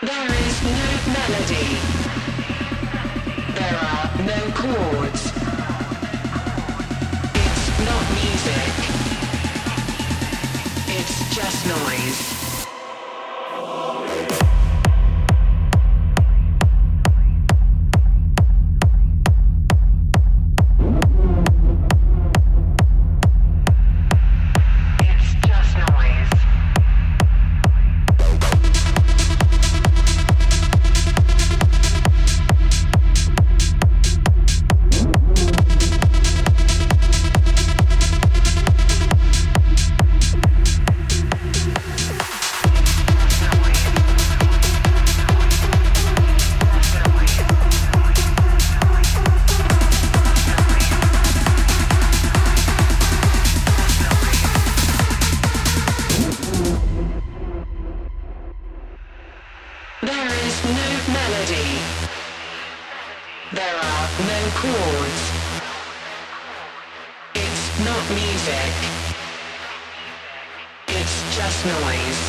There is no melody. There are no chords. It's not music. It's just noise. There are no chords. It's not music. It's just noise.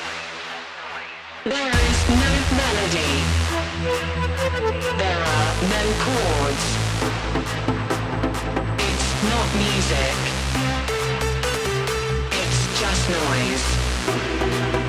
There is no melody. There are no chords. It's not music. It's just noise.